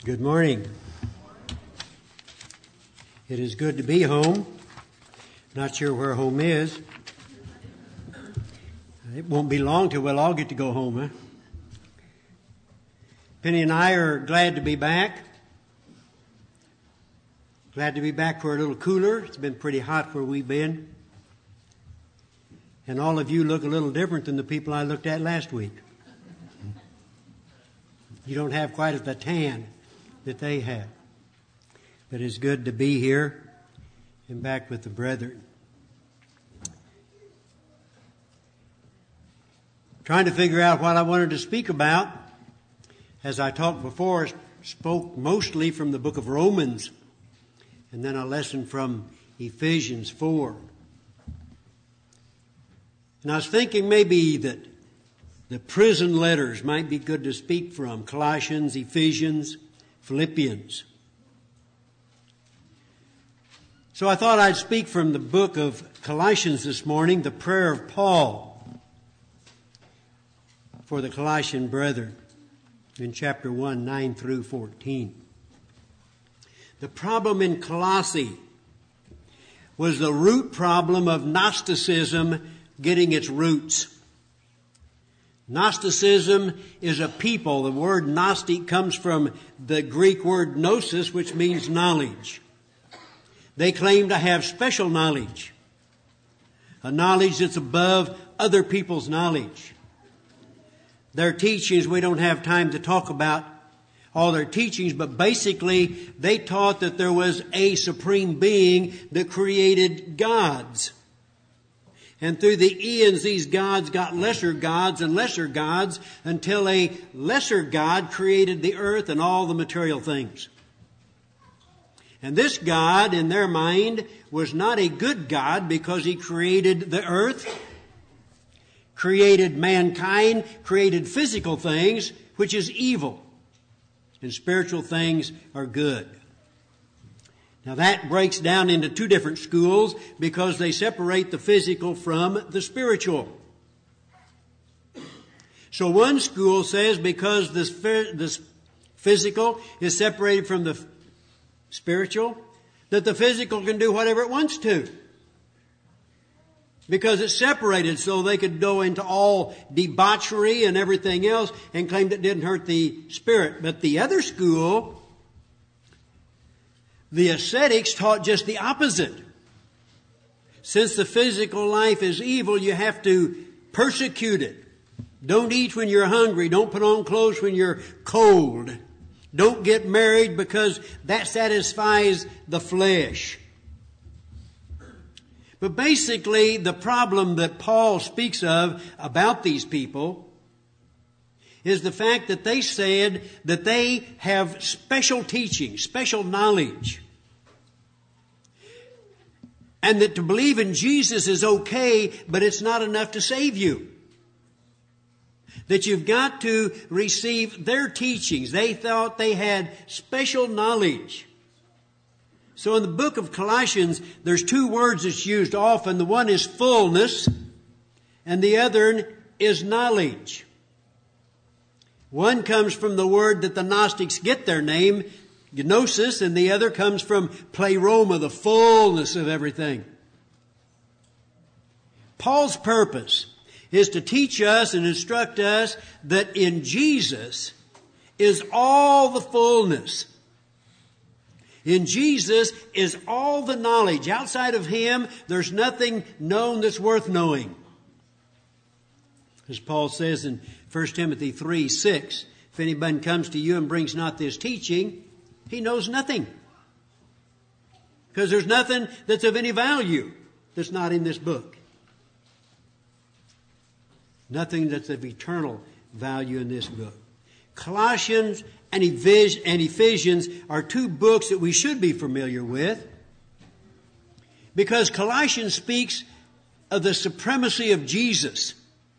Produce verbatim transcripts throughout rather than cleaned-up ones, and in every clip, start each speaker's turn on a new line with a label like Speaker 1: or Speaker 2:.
Speaker 1: Good morning. It is good to be home. Not sure where home is. It won't be long till we'll all get to go home, huh? Penny and I are glad to be back. Glad to be back where a little cooler. It's been pretty hot where we've been. And all of you look a little different than the people I looked at last week. You don't have quite the tan that they have. But it's good to be here and back with the brethren. Trying to figure out what I wanted to speak about. As I talked before, I spoke mostly from the book of Romans and then a lesson from Ephesians four. And I was thinking maybe that the prison letters might be good to speak from. Colossians, Ephesians, Philippians. So I thought I'd speak from the book of Colossians this morning, the prayer of Paul for the Colossian brethren in chapter one, nine through fourteen. The problem in Colossae was the root problem of Gnosticism getting its roots. Gnosticism is a people. The word Gnostic comes from the Greek word gnosis, which means knowledge. They claim to have special knowledge, a knowledge that's above other people's knowledge. Their teachings, we don't have time to talk about all their teachings, but basically they taught that there was a supreme being that created gods. And through the eons, these gods got lesser gods and lesser gods until a lesser God created the earth and all the material things. And this God, in their mind, was not a good God because he created the earth, created mankind, created physical things, which is evil. And spiritual things are good. Now that breaks down into two different schools because they separate the physical from the spiritual. So one school says because this, this physical is separated from the spiritual, that the physical can do whatever it wants to. Because it's separated, so they could go into all debauchery and everything else and claim that it didn't hurt the spirit. But the other school, the ascetics, taught just the opposite. Since the physical life is evil, you have to persecute it. Don't eat when you're hungry. Don't put on clothes when you're cold. Don't get married because that satisfies the flesh. But basically, the problem that Paul speaks of about these people is the fact that they said that they have special teaching, special knowledge. And that to believe in Jesus is okay, but it's not enough to save you. That you've got to receive their teachings. They thought they had special knowledge. So in the book of Colossians, there's two words that's used often. The one is fullness, and the other is knowledge. One comes from the word that the Gnostics get their name, gnosis, and the other comes from pleroma, the fullness of everything. Paul's purpose is to teach us and instruct us that in Jesus is all the fullness. In Jesus is all the knowledge. Outside of Him, there's nothing known that's worth knowing. As Paul says in First Timothy three six, if anyone comes to you and brings not this teaching, he knows nothing. Because there's nothing that's of any value that's not in this book. Nothing that's of eternal value in this book. Colossians and Ephesians are two books that we should be familiar with. Because Colossians speaks of the supremacy of Jesus.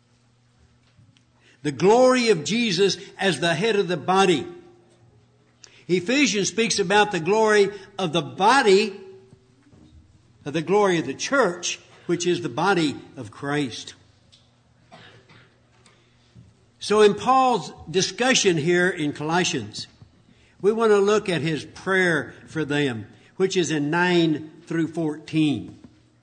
Speaker 1: The glory of Jesus as the head of the body. Ephesians speaks about the glory of the body, of the glory of the church, which is the body of Christ. So in Paul's discussion here in Colossians, We want to look at his prayer for them, which is in nine through fourteen.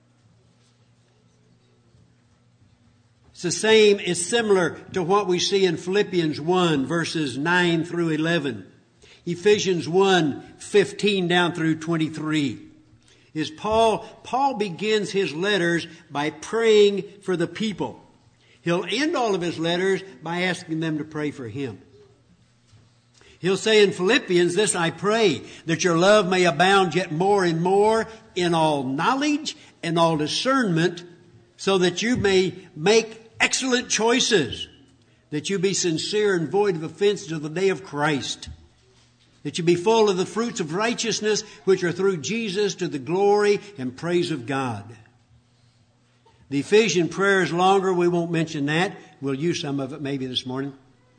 Speaker 1: It's the same, it's similar to what we see in Philippians one, verses nine through eleven. Ephesians one, fifteen down through twenty-three. Is Paul, Paul begins his letters by praying for the people. He'll end all of his letters by asking them to pray for him. He'll say in Philippians, this I pray, that your love may abound yet more and more in all knowledge and all discernment, so that you may make excellent choices, that you be sincere and void of offense to the day of Christ, that you be full of the fruits of righteousness, which are through Jesus to the glory and praise of God. The Ephesian prayer is longer. We won't mention that. We'll use some of it maybe this morning.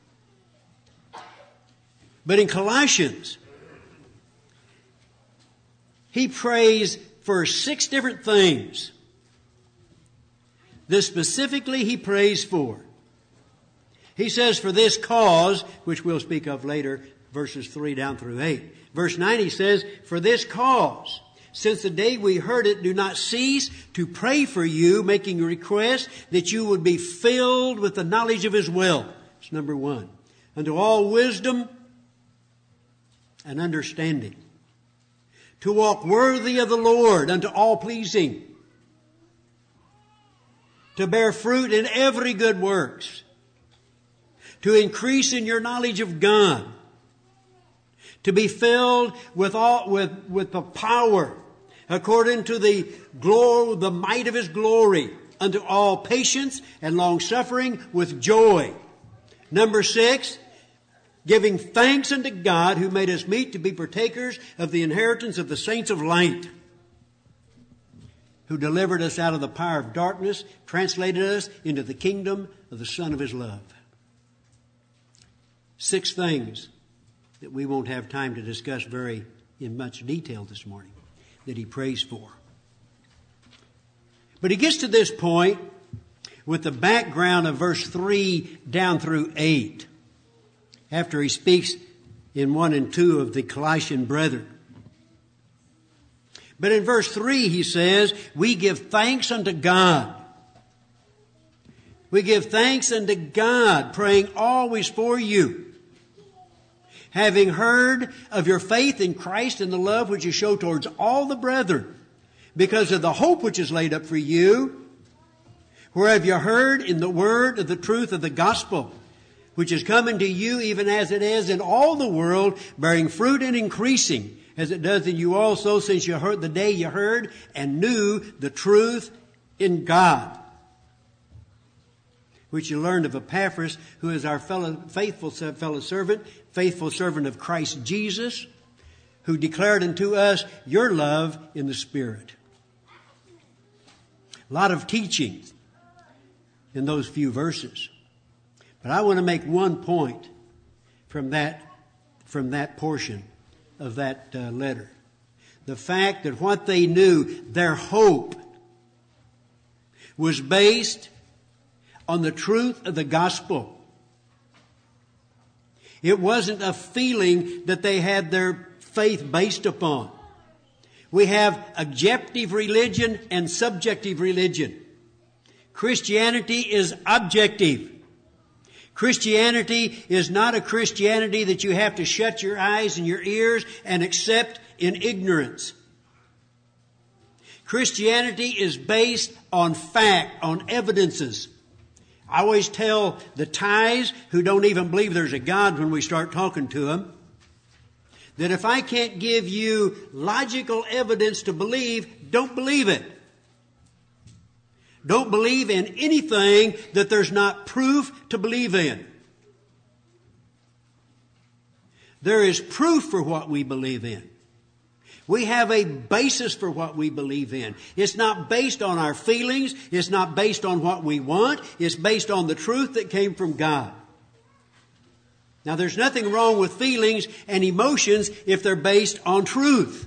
Speaker 1: But in Colossians, he prays for six different things. This specifically he prays for. He says, for this cause, which we'll speak of later, verses three down through eight. Verse nine, he says, for this cause, since the day we heard it, do not cease to pray for you, making a request that you would be filled with the knowledge of his will. It's number one. Unto all wisdom and understanding, to walk worthy of the Lord, unto all pleasing, to bear fruit in every good works, to increase in your knowledge of God, to be filled with all, with, with the power according to the glory, the might of his glory, unto all patience and long suffering with joy. Number six, giving thanks unto God who made us meet to be partakers of the inheritance of the saints of light, who delivered us out of the power of darkness, translated us into the kingdom of the Son of his love. Six things that we won't have time to discuss very in much detail this morning that he prays for. But he gets to this point with the background of verse three down through eight, after he speaks in one and two of the Colossian brethren. But in verse three he says, we give thanks unto God. We give thanks unto God, praying always for you, having heard of your faith in Christ and the love which you show towards all the brethren, because of the hope which is laid up for you, whereof you heard in the word of the truth of the gospel, which is coming to you even as it is in all the world, bearing fruit and increasing, as it does in you also, since you heard the day you heard and knew the truth in God, which you learned of Epaphras, who is our fellow, faithful fellow servant, faithful servant of Christ Jesus, who declared unto us your love in the Spirit. A lot of teaching in those few verses. But I want to make one point from that, from that portion of that uh, letter. The fact that what they knew, their hope, was based on the truth of the gospel. It wasn't a feeling that they had their faith based upon. We have objective religion and subjective religion. Christianity is objective. Christianity is not a Christianity that you have to shut your eyes and your ears and accept in ignorance. Christianity is based on fact, on evidences. I always tell the Thais who don't even believe there's a God when we start talking to them, that if I can't give you logical evidence to believe, don't believe it. Don't believe in anything that there's not proof to believe in. There is proof for what we believe in. We have a basis for what we believe in. It's not based on our feelings. It's not based on what we want. It's based on the truth that came from God. Now, there's nothing wrong with feelings and emotions if they're based on truth.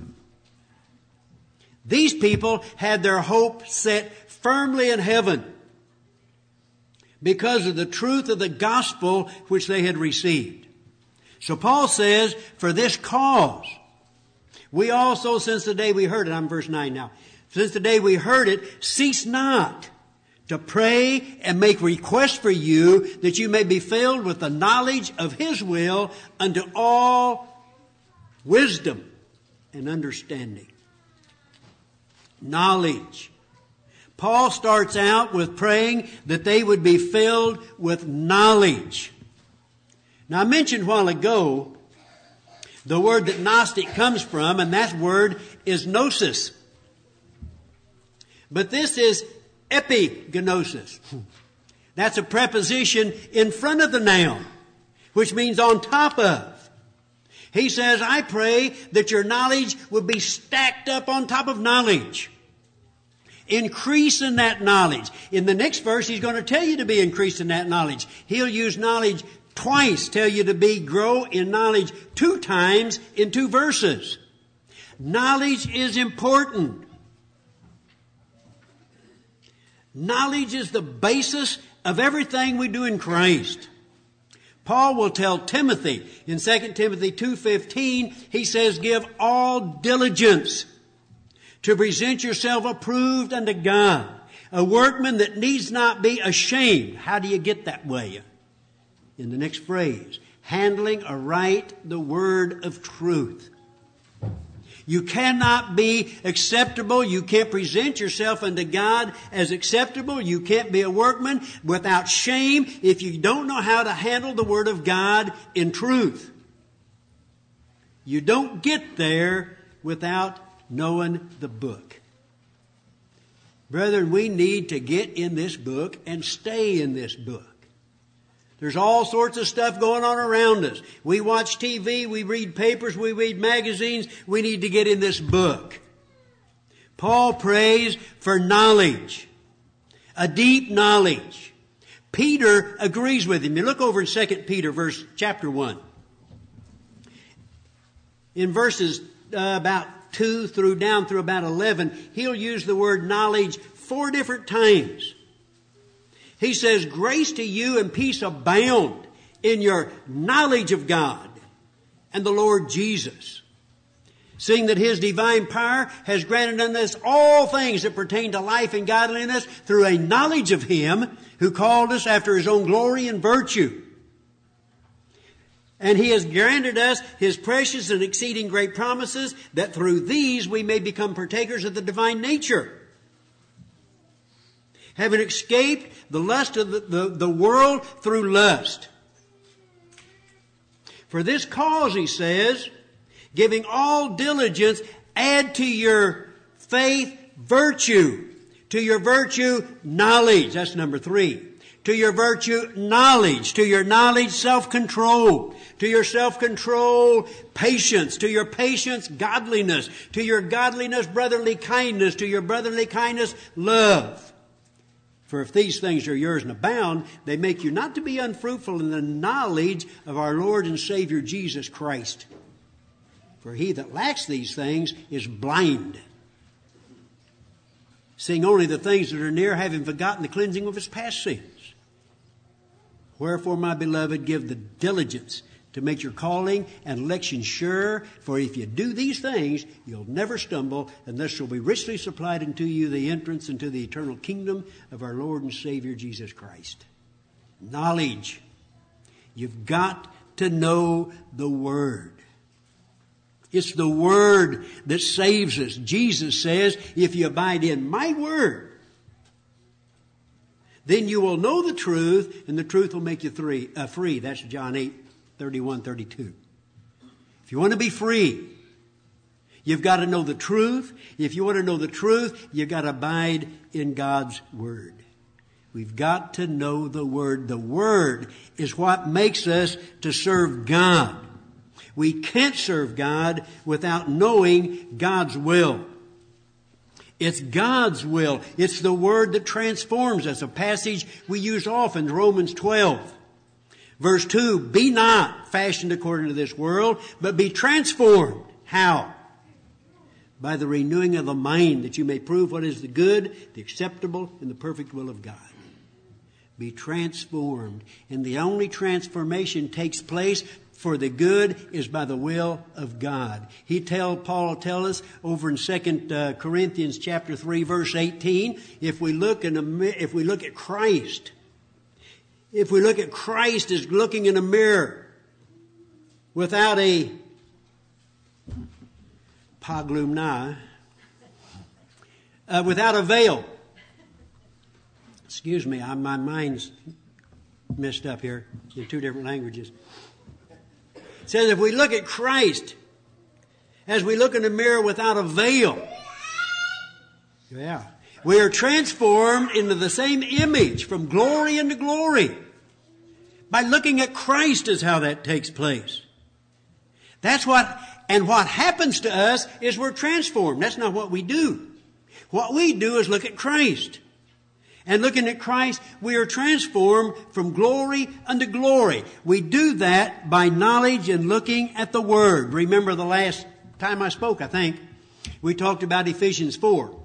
Speaker 1: These people had their hope set firmly in heaven because of the truth of the gospel which they had received. So Paul says, for this cause, we also, since the day we heard it, I'm verse nine now, since the day we heard it, cease not to pray and make request for you that you may be filled with the knowledge of His will unto all wisdom and understanding. Knowledge. Paul starts out with praying that they would be filled with knowledge. Now I mentioned a while ago the word that Gnostic comes from, and that word is gnosis. But this is epignosis. That's a preposition in front of the noun, which means on top of. He says, I pray that your knowledge would be stacked up on top of knowledge. Increase in that knowledge. In the next verse, he's going to tell you to be increased in that knowledge. He'll use knowledge twice, tell you to be grow in knowledge two times in two verses. Knowledge is important. Knowledge is the basis of everything we do in Christ. Paul will tell Timothy in Second Timothy two fifteen, he says, give all diligence to present yourself approved unto God, a workman that needs not be ashamed. How do you get that way? In the next phrase, handling aright the word of truth. You cannot be acceptable. You can't present yourself unto God as acceptable. You can't be a workman without shame if you don't know how to handle the Word of God in truth. You don't get there without knowing the book. Brethren, we need to get in this book and stay in this book. There's all sorts of stuff going on around us. We watch T V, we read papers, we read magazines. We need to get in this book. Paul prays for knowledge, a deep knowledge. Peter agrees with him. You look over in Second Peter, verse chapter one. In verses uh, about two through down through about eleven, he'll use the word knowledge four different times. He says, grace to you and peace abound in your knowledge of God and the Lord Jesus, seeing that His divine power has granted unto us all things that pertain to life and godliness through a knowledge of Him who called us after His own glory and virtue. And He has granted us His precious and exceeding great promises, that through these we may become partakers of the divine nature, having escaped the lust of the, the, the world through lust. For this cause, he says, giving all diligence, add to your faith virtue. To your virtue, knowledge. That's number three. To your virtue, knowledge. To your knowledge, self-control. To your self-control, patience. To your patience, godliness. To your godliness, brotherly kindness. To your brotherly kindness, love. For if these things are yours and abound, they make you not to be unfruitful in the knowledge of our Lord and Savior Jesus Christ. For he that lacks these things is blind, seeing only the things that are near, having forgotten the cleansing of his past sins. Wherefore, my beloved, give the diligence to make your calling and election sure. For if you do these things, you'll never stumble, and thus shall be richly supplied unto you the entrance into the eternal kingdom of our Lord and Savior Jesus Christ. Knowledge. You've got to know the Word. It's the Word that saves us. Jesus says, if you abide in my Word, then you will know the truth, and the truth will make you free. Uh, free. That's John eight. thirty-one, thirty-two. If you want to be free, you've got to know the truth. If you want to know the truth, you've got to abide in God's Word. We've got to know the Word. The Word is what makes us to serve God. We can't serve God without knowing God's will. It's God's will. It's the Word that transforms us. A passage we use often, Romans twelve. Verse two, be not fashioned according to this world, but be transformed. How? By the renewing of the mind, that you may prove what is the good, the acceptable, and the perfect will of God. Be transformed. And the only transformation takes place for the good is by the will of God. He tell Paul tell us over in Second uh, Corinthians chapter three verse eighteen, if we look in a, if we look at Christ, if we look at Christ as looking in a mirror without a paglumna, uh, without a veil. Excuse me, I, my mind's messed up here in two different languages. It says if we look at Christ as we look in the mirror without a veil, yeah, we are transformed into the same image from glory into glory. By looking at Christ is how that takes place. That's what, and what happens to us is we're transformed. That's not what we do. What we do is look at Christ. And looking at Christ, we are transformed from glory unto glory. We do that by knowledge and looking at the Word. Remember the last time I spoke, I think, we talked about Ephesians four.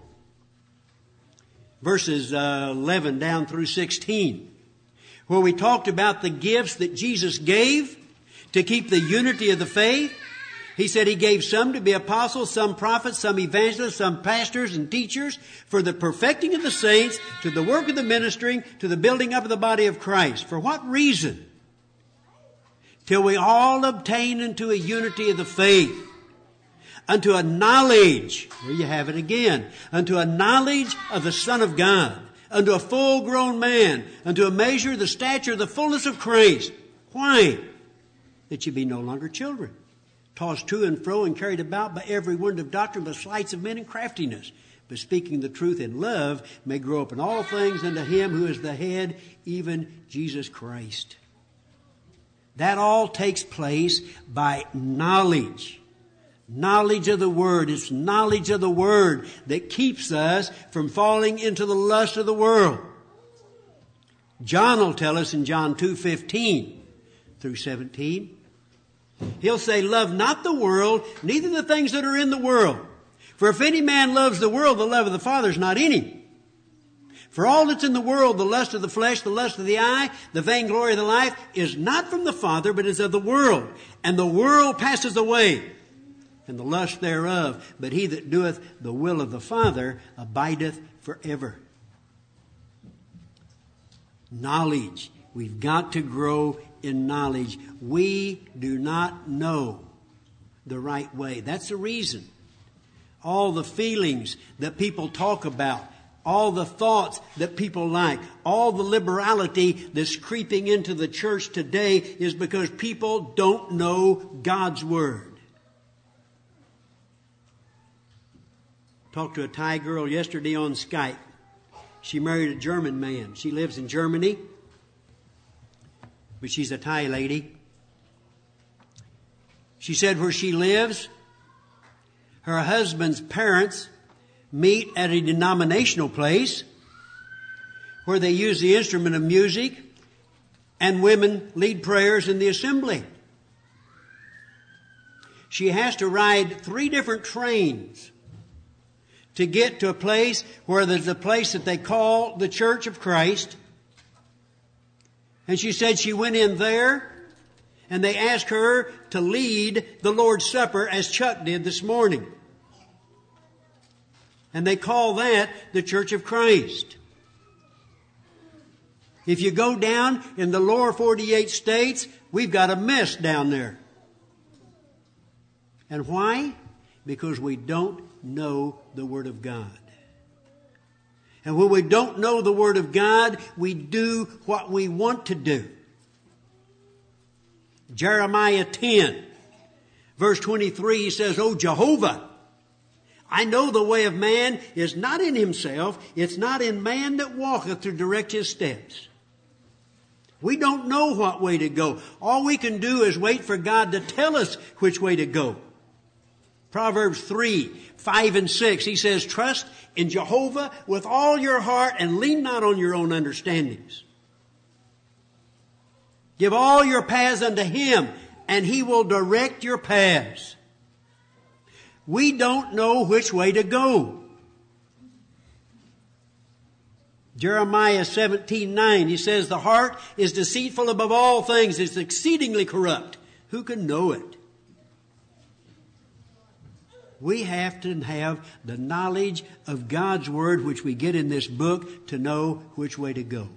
Speaker 1: Verses uh, eleven down through sixteen. Where we talked about the gifts that Jesus gave to keep the unity of the faith. He said He gave some to be apostles, some prophets, some evangelists, some pastors and teachers for the perfecting of the saints, to the work of the ministry, to the building up of the body of Christ. For what reason? Till we all obtain into a unity of the faith, unto a knowledge, there you have it again, unto a knowledge of the Son of God, unto a full grown man, unto a measure of the stature of the fullness of Christ. Why? That you be no longer children, tossed to and fro and carried about by every wind of doctrine, by sleights of men and craftiness, but speaking the truth in love, may grow up in all things unto Him who is the head, even Jesus Christ. That all takes place by knowledge. Knowledge of the Word. It's knowledge of the Word that keeps us from falling into the lust of the world. John will tell us in John two fifteen through seventeen. He'll say, love not the world, neither the things that are in the world. For if any man loves the world, the love of the Father is not in him. For all that's in the world, the lust of the flesh, the lust of the eye, the vainglory of the life, is not from the Father, but is of the world. And the world passes away, and the lust thereof. But he that doeth the will of the Father abideth forever. Knowledge. We've got to grow in knowledge. We do not know the right way. That's the reason. All the feelings that people talk about, all the thoughts that people like, all the liberality that's creeping into the church today is because people don't know God's Word. Talked to a Thai girl yesterday on Skype. She married a German man. She lives in Germany, but she's a Thai lady. She said where she lives, her husband's parents meet at a denominational place where they use the instrument of music and women lead prayers in the assembly. She has to ride three different trains to get to a place where there's a place that they call the Church of Christ. And she said she went in there and they asked her to lead the Lord's Supper as Chuck did this morning. And they call that the Church of Christ. If you go down in the lower forty-eight states, we've got a mess down there. And why? Because we don't know the Word of God. And when we don't know the Word of God, we do what we want to do. Jeremiah ten, verse twenty-three, he says, O Jehovah, I know the way of man is not in himself. It's not in man that walketh to direct his steps. We don't know what way to go. All we can do is wait for God to tell us which way to go. Proverbs three, five and six, he says, trust in Jehovah with all your heart and lean not on your own understandings. Give all your paths unto Him, and He will direct your paths. We don't know which way to go. Jeremiah seventeen nine, he says, the heart is deceitful above all things, it's exceedingly corrupt. Who can know it? We have to have the knowledge of God's Word, which we get in this book, to know which way to go.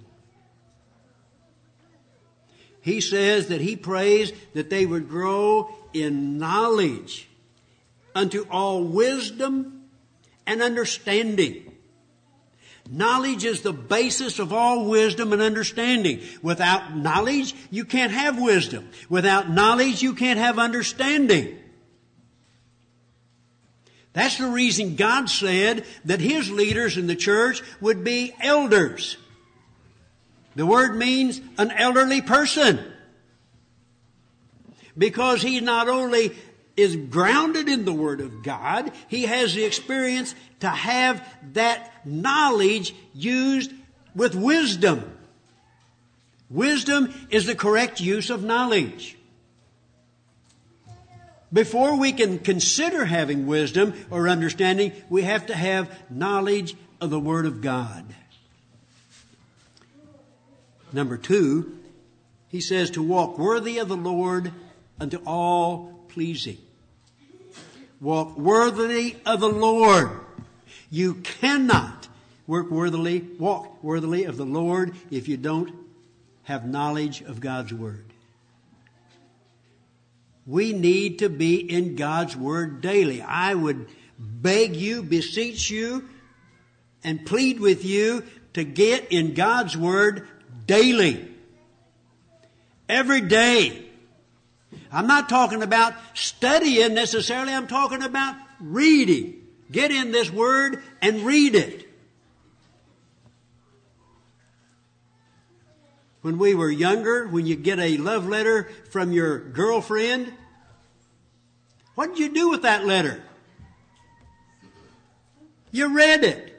Speaker 1: He says that he prays that they would grow in knowledge unto all wisdom and understanding. Knowledge is the basis of all wisdom and understanding. Without knowledge, you can't have wisdom. Without knowledge, you can't have understanding. That's the reason God said that His leaders in the church would be elders. The word means an elderly person. Because he not only is grounded in the Word of God, he has the experience to have that knowledge used with wisdom. Wisdom is the correct use of knowledge. Before we can consider having wisdom or understanding, we have to have knowledge of the Word of God. Number two, he says to walk worthy of the Lord unto all pleasing. Walk worthily of the Lord. You cannot work worthily, walk worthily of the Lord if you don't have knowledge of God's Word. We need to be in God's Word daily. I would beg you, beseech you, and plead with you to get in God's Word daily. Every day. I'm not talking about studying necessarily. I'm talking about reading. Get in this Word and read it. When we were younger, when you get a love letter from your girlfriend, what did you do with that letter? You read it.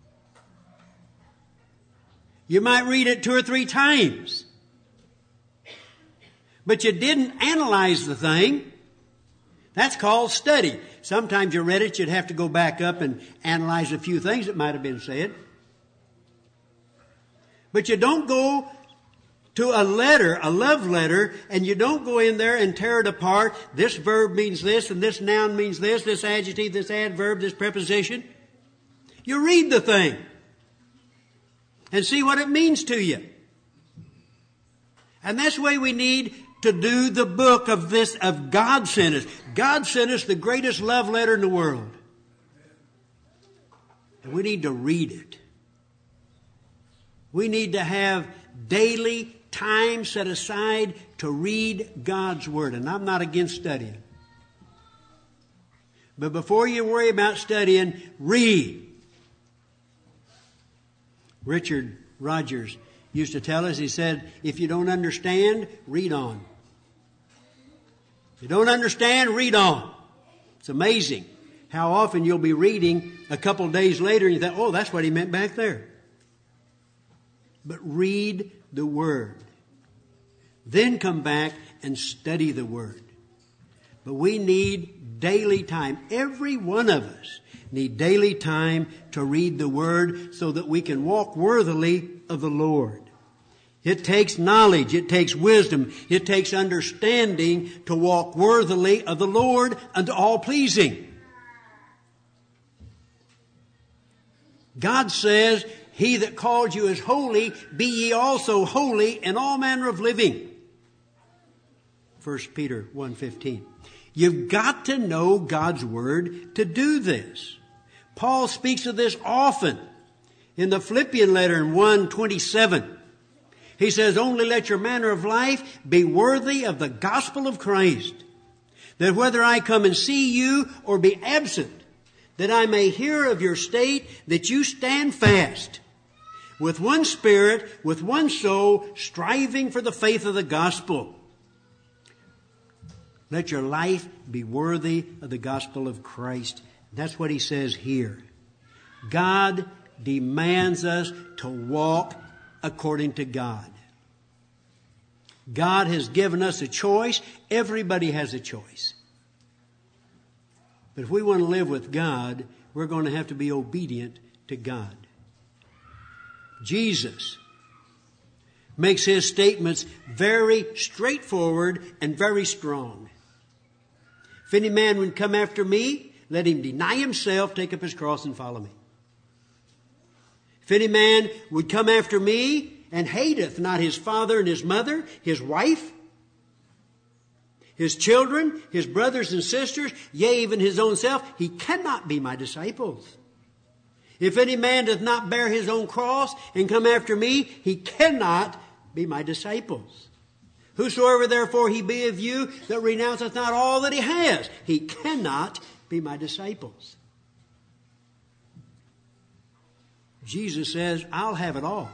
Speaker 1: You might read it two or three times. But you didn't analyze the thing. That's called study. Sometimes you read it, you'd have to go back up and analyze a few things that might have been said. But you don't go to a letter, a love letter, and you don't go in there and tear it apart. This verb means this, and this noun means this, this adjective, this adverb, this preposition. You read the thing and see what it means to you. And that's the way we need to do the book of this, of God sent us. God sent us the greatest love letter in the world. And we need to read it. We need to have daily time set aside to read God's Word. And I'm not against studying. But before you worry about studying, read. Richard Rogers used to tell us, he said, if you don't understand, read on. If you don't understand, read on. It's amazing how often you'll be reading a couple of days later and you think, oh, that's what he meant back there. But read the Word. Then come back and study the Word. But we need daily time. Every one of us need daily time to read the Word so that we can walk worthily of the Lord. It takes knowledge, it takes wisdom, it takes understanding to walk worthily of the Lord unto all pleasing. God says, he that called you is holy, be ye also holy in all manner of living. First Peter one fifteen. You've got to know God's Word to do this. Paul speaks of this often in the Philippian letter in one twenty-seven. He says, only let your manner of life be worthy of the gospel of Christ, that whether I come and see you or be absent, that I may hear of your state, that you stand fast, with one spirit, with one soul, striving for the faith of the gospel. Let your life be worthy of the gospel of Christ. That's what he says here. God demands us to walk according to God. God has given us a choice. Everybody has a choice. But if we want to live with God, we're going to have to be obedient to God. Jesus makes his statements very straightforward and very strong. If any man would come after me, let him deny himself, take up his cross, and follow me. If any man would come after me and hateth not his father and his mother, his wife, his children, his brothers and sisters, yea, even his own self, he cannot be my disciples. If any man doth not bear his own cross and come after me, he cannot be my disciples. Whosoever therefore he be of you that renounceth not all that he has, he cannot be my disciples. Jesus says, I'll have it all,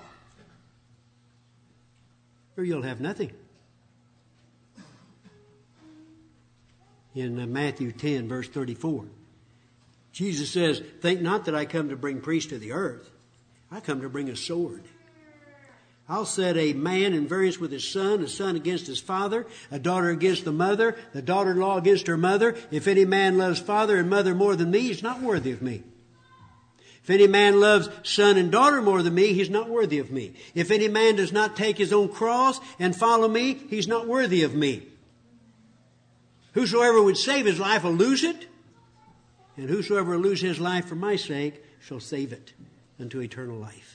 Speaker 1: or you'll have nothing. In Matthew ten, verse thirty-four, Jesus says, think not that I come to bring peace to the earth. I come to bring a sword. I'll set a man in variance with his son, a son against his father, a daughter against the mother, the daughter-in-law against her mother. If any man loves father and mother more than me, he's not worthy of me. If any man loves son and daughter more than me, he's not worthy of me. If any man does not take his own cross and follow me, he's not worthy of me. Whosoever would save his life will lose it, and whosoever will lose his life for my sake shall save it unto eternal life.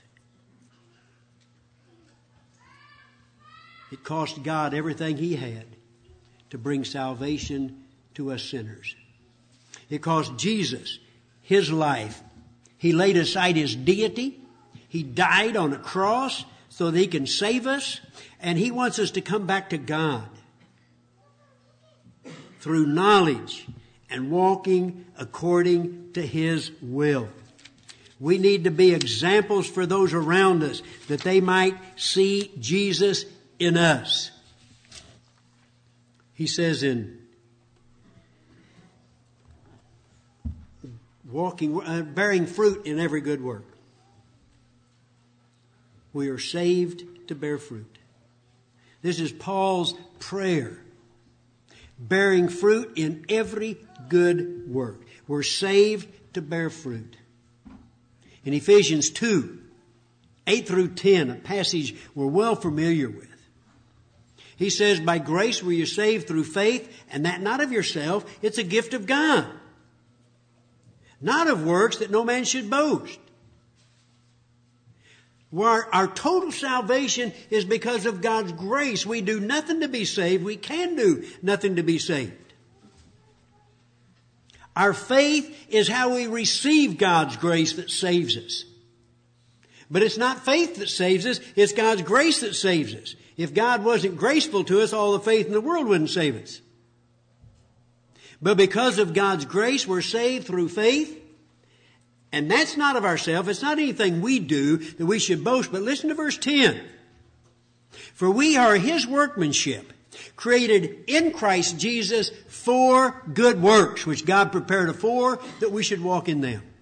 Speaker 1: It cost God everything he had to bring salvation to us sinners. It cost Jesus his life. He laid aside his deity. He died on a cross so that he can save us. And he wants us to come back to God through knowledge and walking according to his will. We need to be examples for those around us that they might see Jesus in us. He says in walking, uh, bearing fruit in every good work. We are saved to bear fruit. This is Paul's prayer. Bearing fruit in every good work. We're saved to bear fruit. In Ephesians two, eight through ten, a passage we're well familiar with. He says, by grace were you saved through faith, and that not of yourself, it's a gift of God. Not of works, that no man should boast. Our, our total salvation is because of God's grace. We do nothing to be saved. We can do nothing to be saved. Our faith is how we receive God's grace that saves us. But it's not faith that saves us. It's God's grace that saves us. If God wasn't graceful to us, all the faith in the world wouldn't save us. But because of God's grace, we're saved through faith. And that's not of ourselves. It's not anything we do that we should boast. But listen to verse ten. For we are his workmanship, created in Christ Jesus for good works, which God prepared afore that we should walk in them.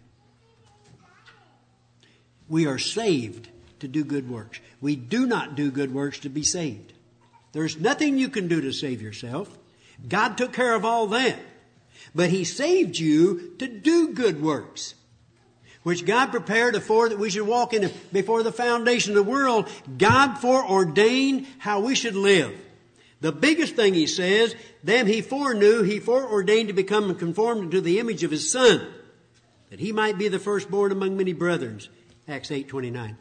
Speaker 1: We are saved to do good works. We do not do good works to be saved. There's nothing you can do to save yourself. God took care of all that. But he saved you to do good works, which God prepared afore that we should walk in before the foundation of the world. God foreordained how we should live. The biggest thing he says, them he foreknew, he foreordained to become conformed to the image of his Son, that he might be the firstborn among many brethren. Acts eight twenty-nine.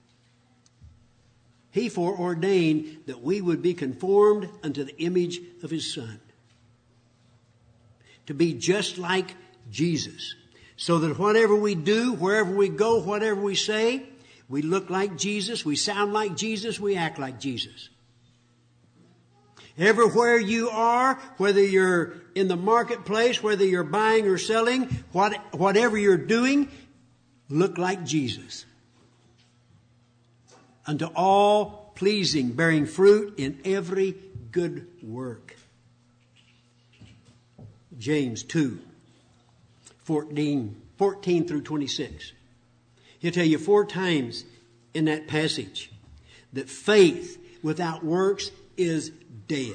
Speaker 1: He foreordained that we would be conformed unto the image of his Son. To be just like Jesus. So that whatever we do, wherever we go, whatever we say, we look like Jesus, we sound like Jesus, we act like Jesus. Everywhere you are, whether you're in the marketplace, whether you're buying or selling, what, whatever you're doing, look like Jesus. Unto all pleasing, bearing fruit in every good work. James two, fourteen, fourteen through twenty-six. He'll tell you four times in that passage that faith without works is dead.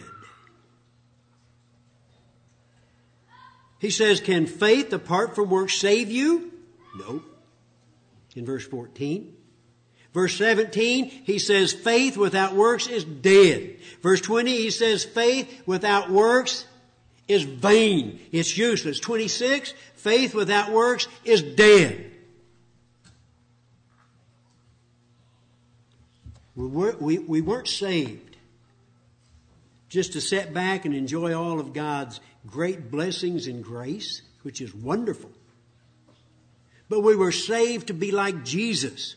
Speaker 1: He says, can faith apart from works save you? No. In verse fourteen. Verse seventeen, he says faith without works is dead. Verse twenty, he says faith without works is vain. It's useless. twenty-six, faith without works is dead. We, were, we, we weren't saved just to sit back and enjoy all of God's great blessings and grace, which is wonderful. But we were saved to be like Jesus,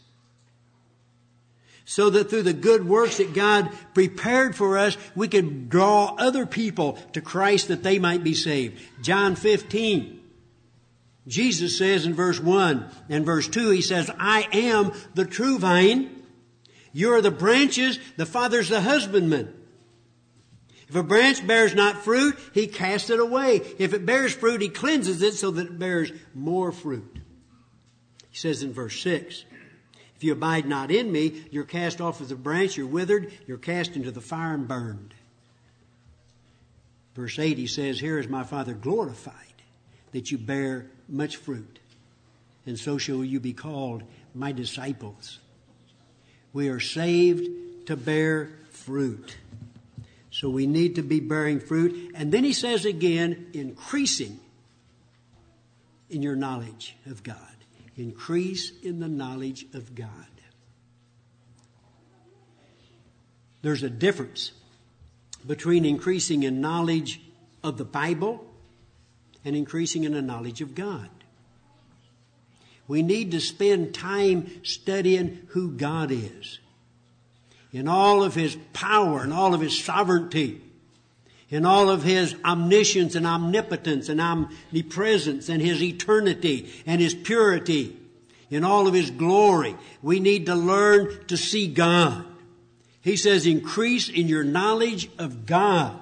Speaker 1: so that through the good works that God prepared for us, we could draw other people to Christ that they might be saved. John fifteen, Jesus says in verse one and verse two, he says, I am the true vine. You are the branches. The Father's the husbandman. If a branch bears not fruit, he casts it away. If it bears fruit, he cleanses it so that it bears more fruit. He says in verse six, if you abide not in me, you're cast off as a branch, you're withered, you're cast into the fire and burned. Verse eight, he says, here is my Father glorified, that you bear much fruit, and so shall you be called my disciples. We are saved to bear fruit. So we need to be bearing fruit. And then he says again, increasing in your knowledge of God. Increase in the knowledge of God. There's a difference between increasing in knowledge of the Bible and increasing in the knowledge of God. We need to spend time studying who God is in all of His power and all of His sovereignty, in all of His omniscience and omnipotence and omnipresence and His eternity and His purity, in all of His glory. We need to learn to see God. He says, increase in your knowledge of God.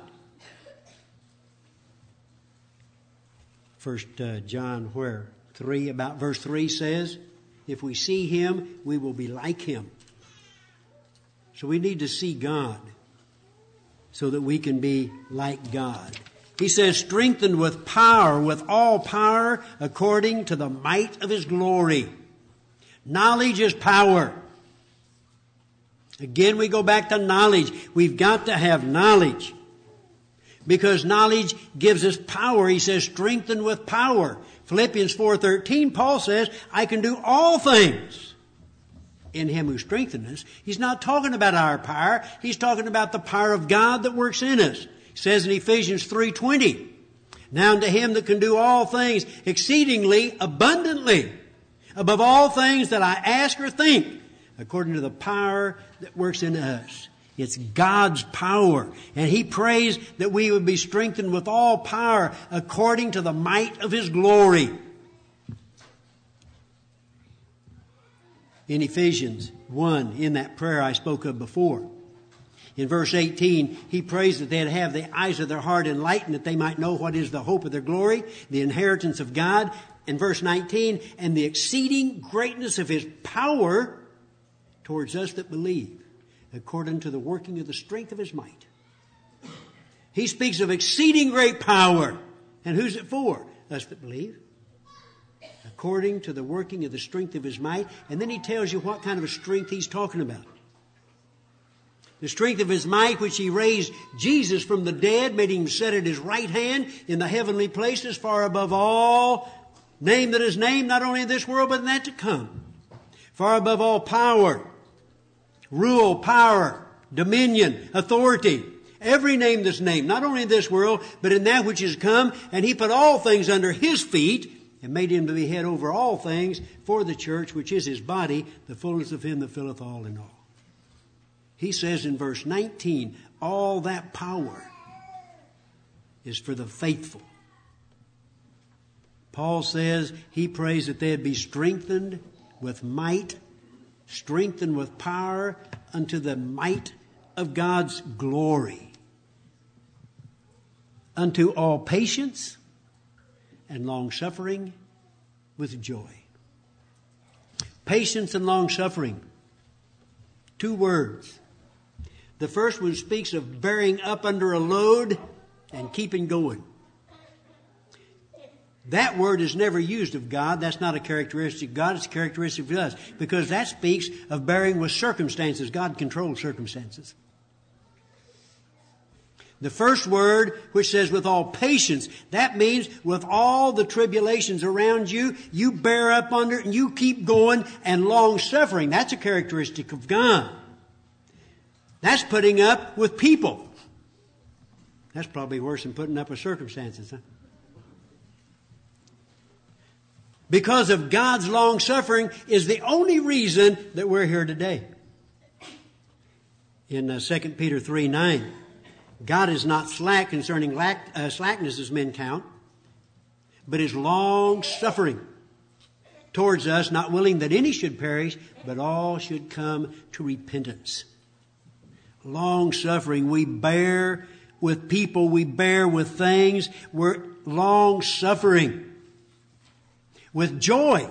Speaker 1: First uh, John where? three, about verse three says, if we see Him, we will be like Him. So we need to see God so that we can be like God. He says, strengthened with power, with all power, according to the might of His glory. Knowledge is power. Again, we go back to knowledge. We've got to have knowledge, because knowledge gives us power. He says, strengthened with power. Philippians four thirteen, Paul says, I can do all things in Him who strengthens us. He's not talking about our power. He's talking about the power of God that works in us. He says in Ephesians three twenty, now unto Him that can do all things exceedingly abundantly, above all things that I ask or think, according to the power that works in us. It's God's power. And He prays that we would be strengthened with all power according to the might of His glory. In Ephesians one, in that prayer I spoke of before, in verse eighteen, he prays that they'd have the eyes of their heart enlightened, that they might know what is the hope of their glory, the inheritance of God. In verse nineteen, and the exceeding greatness of His power towards us that believe, according to the working of the strength of His might. He speaks of exceeding great power. And who's it for? Us that believe. According to the working of the strength of His might. And then he tells you what kind of a strength he's talking about. The strength of His might, which He raised Jesus from the dead, made Him sit at His right hand in the heavenly places, far above all name that is named, not only in this world, but in that to come. Far above all power, rule, power, dominion, authority, every name that's named, not only in this world, but in that which is come. And He put all things under His feet and made Him to be head over all things for the church, which is His body, the fullness of Him that filleth all in all. He says in verse nineteen, all that power is for the faithful. Paul says he prays that they'd be strengthened with might, strengthened with power unto the might of God's glory, unto all patience and long-suffering with joy. Patience and long-suffering. Two words. The first one speaks of bearing up under a load and keeping going. That word is never used of God. That's not a characteristic of God. It's a characteristic of us. Because that speaks of bearing with circumstances. God controls circumstances. The first word, which says with all patience, that means with all the tribulations around you, you bear up under it and you keep going, and long suffering. That's a characteristic of God. That's putting up with people. That's probably worse than putting up with circumstances, huh? Because of God's long suffering is the only reason that we're here today. In uh, Second Peter three nine, God is not slack concerning lack, uh, slackness as men count, but is long suffering towards us, not willing that any should perish, but all should come to repentance. Long suffering. We bear with people. We bear with things. We're long suffering. With joy.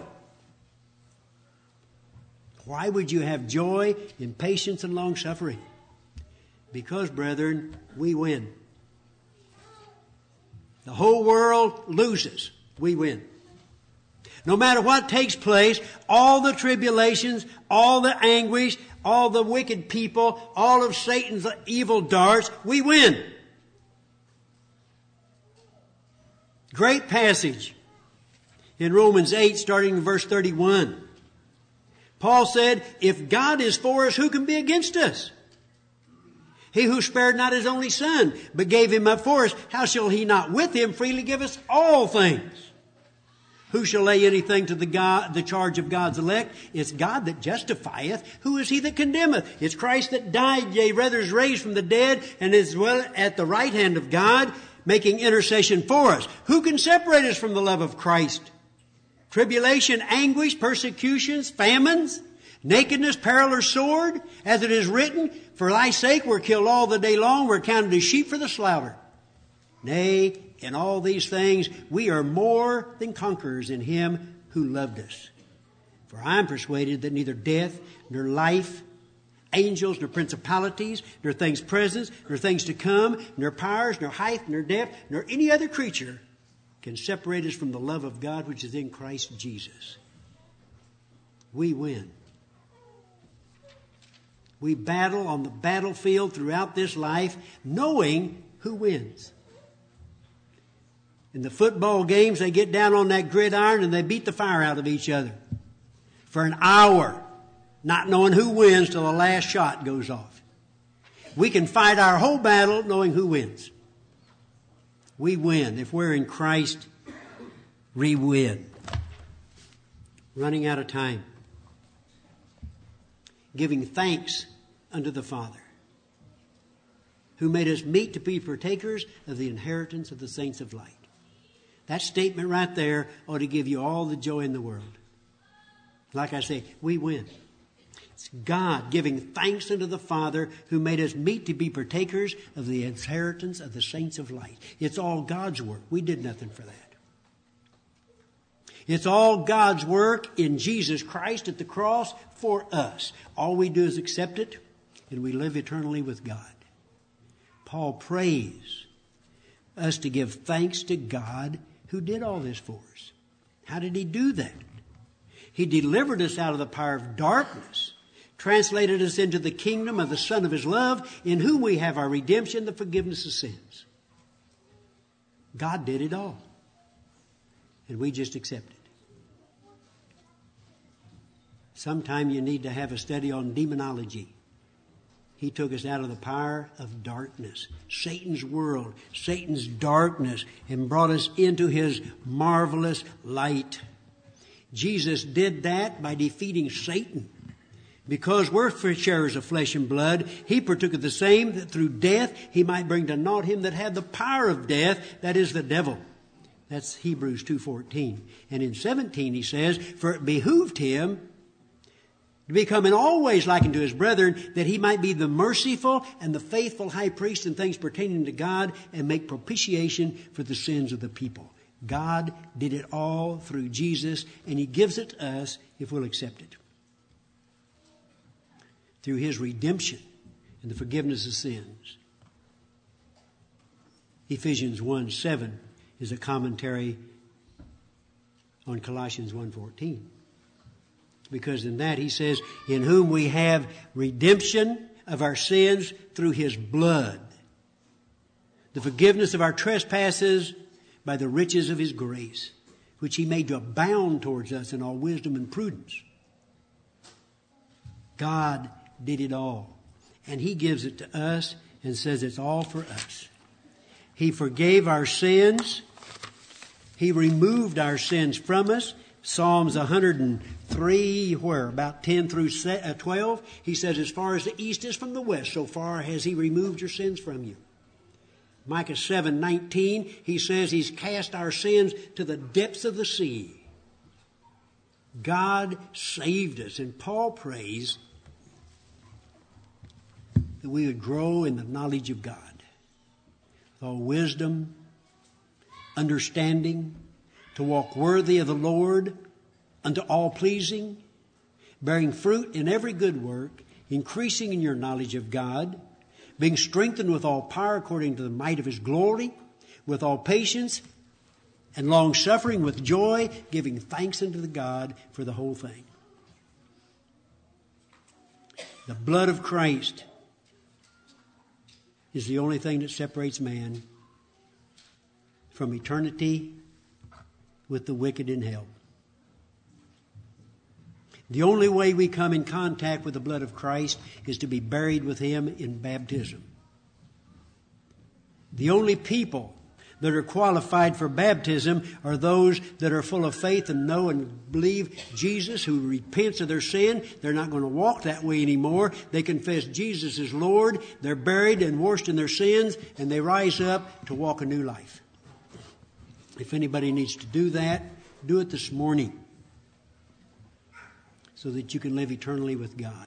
Speaker 1: Why would you have joy in patience and long suffering? Because, brethren, we win. The whole world loses. We win. No matter what takes place, all the tribulations, all the anguish, all the wicked people, all of Satan's evil darts, we win. Great passage in Romans eight, starting in verse thirty-one. Paul said, if God is for us, who can be against us? He who spared not his only son, but gave him up for us, how shall he not with him freely give us all things? Who shall lay anything to the God, the charge of God's elect? It's God that justifieth. Who is he that condemneth? It's Christ that died, yea, rather is raised from the dead, and is well at the right hand of God, making intercession for us. Who can separate us from the love of Christ? Tribulation, anguish, persecutions, famines, nakedness, peril, or sword, as it is written, for thy sake we're killed all the day long, we're counted as sheep for the slaughter. Nay, in all these things we are more than conquerors in him who loved us. For I am persuaded that neither death, nor life, angels, nor principalities, nor things present, nor things to come, nor powers, nor height, nor depth, nor any other creature can separate us from the love of God which is in Christ Jesus. We win. We battle on the battlefield throughout this life knowing who wins. In the football games, they get down on that gridiron and they beat the fire out of each other for an hour, not knowing who wins till the last shot goes off. We can fight our whole battle knowing who wins. We win. If we're in Christ, we win. Running out of time. Giving thanks unto the Father, who made us meet to be partakers of the inheritance of the saints of light. That statement right there ought to give you all the joy in the world. Like I say, we win. It's God giving thanks unto the Father who made us meet to be partakers of the inheritance of the saints of light. It's all God's work. We did nothing for that. It's all God's work in Jesus Christ at the cross for us. All we do is accept it, and we live eternally with God. Paul prays us to give thanks to God who did all this for us. How did he do that? He delivered us out of the power of darkness, translated us into the kingdom of the Son of his love, in whom we have our redemption, the forgiveness of sins. God did it all. And we just accept it. Sometime you need to have a study on demonology. He took us out of the power of darkness, Satan's world, Satan's darkness, and brought us into his marvelous light. Jesus did that by defeating Satan. Because we're sharers of flesh and blood, he partook of the same, that through death he might bring to naught him that had the power of death, that is the devil. That's Hebrews two fourteen. And in seventeen he says, for it behooved him to become in all ways like unto his brethren, that he might be the merciful and the faithful high priest in things pertaining to God, and make propitiation for the sins of the people. God did it all through Jesus, and he gives it to us if we'll accept it. Through his redemption and the forgiveness of sins. Ephesians one seven is a commentary on Colossians one fourteen. Because in that he says, in whom we have redemption of our sins through his blood, the forgiveness of our trespasses by the riches of his grace, which he made to abound towards us in all wisdom and prudence. God did it all. And he gives it to us and says it's all for us. He forgave our sins. He removed our sins from us. Psalms one hundred three, where? About ten through twelve. He says, as far as the east is from the west, so far has he removed your sins from you. Micah seven nineteen, he says he's cast our sins to the depths of the sea. God saved us. And Paul prays that we would grow in the knowledge of God. With all wisdom, understanding, to walk worthy of the Lord, unto all pleasing, bearing fruit in every good work, increasing in your knowledge of God, being strengthened with all power according to the might of his glory, with all patience and long suffering with joy, giving thanks unto the God for the whole thing. The blood of Christ is the only thing that separates man from eternity with the wicked in hell. The only way we come in contact with the blood of Christ is to be buried with him in baptism. The only people that are qualified for baptism are those that are full of faith and know and believe Jesus, who repents of their sin. They're not going to walk that way anymore. They confess Jesus is Lord. They're buried and washed in their sins, and they rise up to walk a new life. If anybody needs to do that, do it this morning, so that you can live eternally with God.